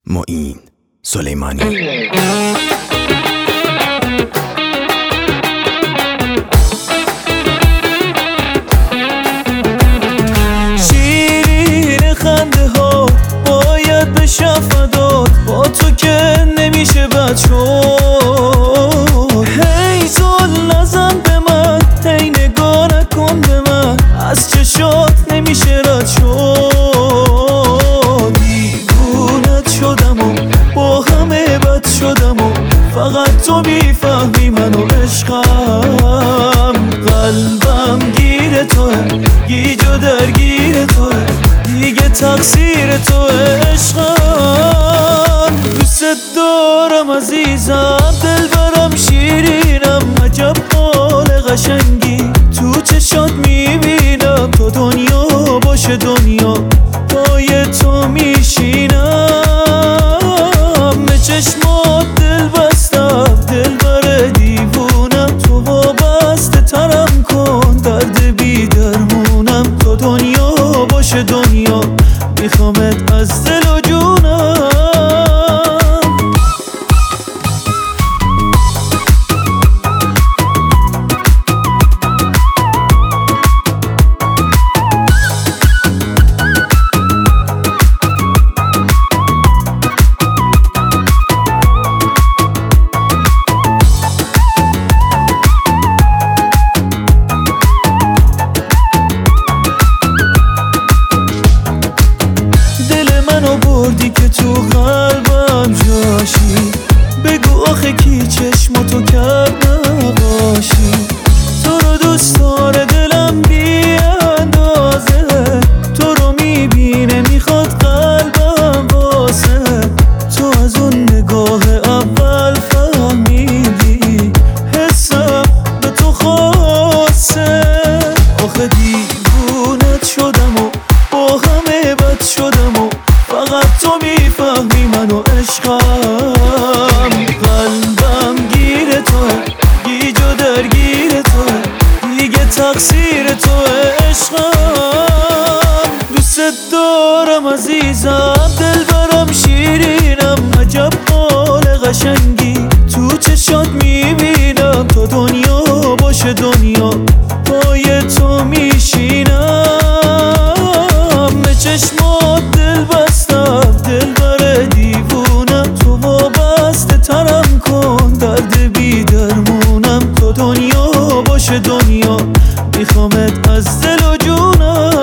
معین سلیمانی. شیرین خنده ها باید بشه فدات، با تو که نمیشه بد شد. هی زل نزن به من، هی نگاه نکن به من، از چشات نمیشه رد شد. دیوونت شدم و با همه بد شدم و فقط تو میفهمی منو عشقم. قلبم گیر توه، گیج و درگیر توه، دیگه تقصیر توه عشقم. دوست دارم عزیزم، دلبرم شیرینم، عجب حال قشنگی تو چشات میبینم. تا دنیا باشه دنیا پای تو میشینم. به چشمات دل بستم، دلبر دیوونم، تو وابسته ترم کن، درد بی درمونم. تا دنیا باشه دنیا میخوامت از دل و جونم. بردی که تو قلبم جاشی، بگو آخه کی چشماتو کرد نقاشی. تو رو دوست داره دلم بی اندازه، تو رو میبینه میخواد قلبم واسه. تو از اون نگاه اول فهمیدی حسم به تو خاصه. آخه دیوونت شدم و با همه بد شدم و فقط تو میفهمی منو عشقم. قلبم گیر توه، گیج و درگیر توه، دیگه تقصیر توه عشقم. دوست دارم عزیزم، دلبرم شیرینم، عجب حال قشنگی تو چشات میبینم. تا دنیا باشه دنیا پای تو میشینم. به چشمات دل بستم، دلبر دیوونم، تو وابسته ترم کن، درد بی درمونم. تا دنیا باشه دنیا میخوامت از دل و جونم.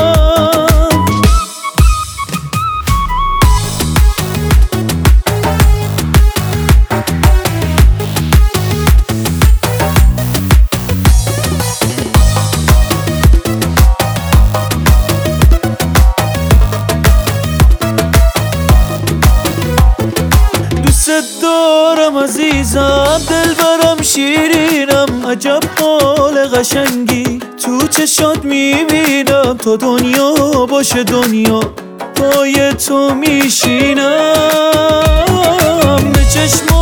دوست دارم عزیزم، دلبرم شیرینم، عجب حال قشنگی تو چشات میبینم. تا دنیا باشه دنیا پای تو میشینم. به چشم